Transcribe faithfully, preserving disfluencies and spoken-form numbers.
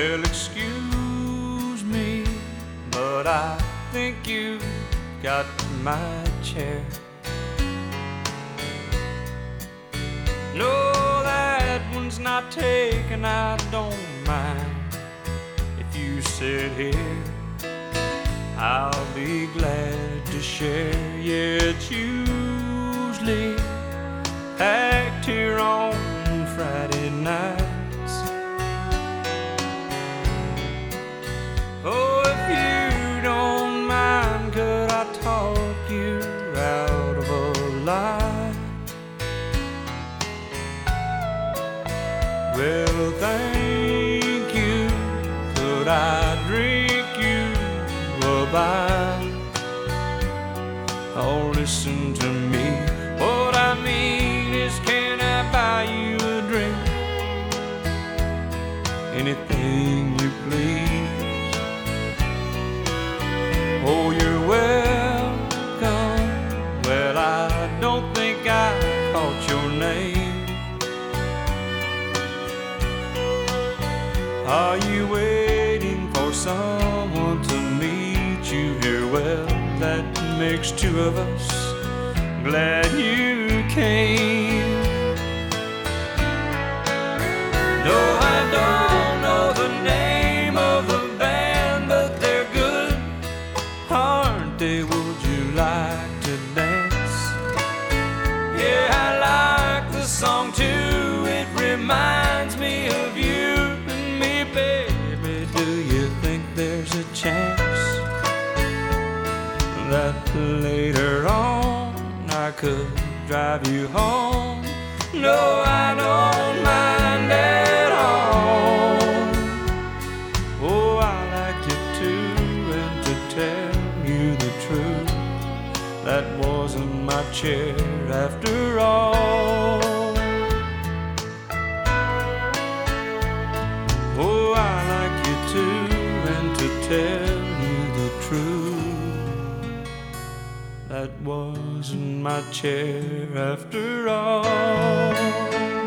Well, excuse me, but I think you got my chair. No, that one's not taken, I don't mind. If you sit here, I'll be glad to share. Yeah, it's usually packed here on Friday nights. Oh, if you don't mind, could I talk you out of a lie? Well, thank you. Could I drink you a bite? Oh, listen to me. What I mean is, can I buy you a drink? Anything you please. Oh, you're welcome. Well, I don't think I caught your name. Are you waiting for someone to meet you here? Well, that makes two of us. Glad you came. No, I don't know the name of the band, but they're good, aren't they? Would you like to dance? Yeah, I like the song too. It reminds me of you and me, baby. Do you think there's a chance that later on I could drive you home? No, I don't mind at all. Oh, I like you too, and to tell you the truth, that wasn't my chair after all. Oh, I like you too, and to tell you the truth, that wasn't my chair after all.